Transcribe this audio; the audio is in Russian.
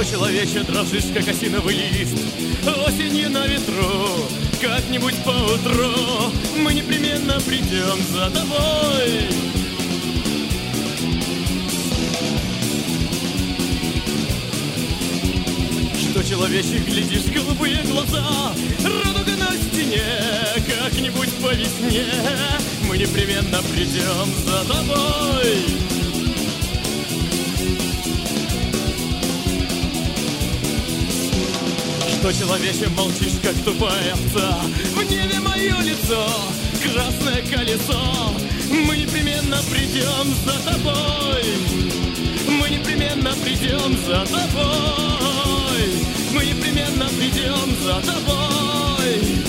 Что, человече, дрожишь, как осиновый лист осенью на ветру? Как-нибудь поутру мы непременно придем за тобой. Что, человече, глядишь, голубые глаза, радуга на стене, как-нибудь по весне мы непременно придем за тобой. Что, человече, молчишь, как тупая овца, в небе мое лицо, красное колесо, мы непременно придем за тобой. Мы непременно придем за тобой. Мы непременно придем за тобой.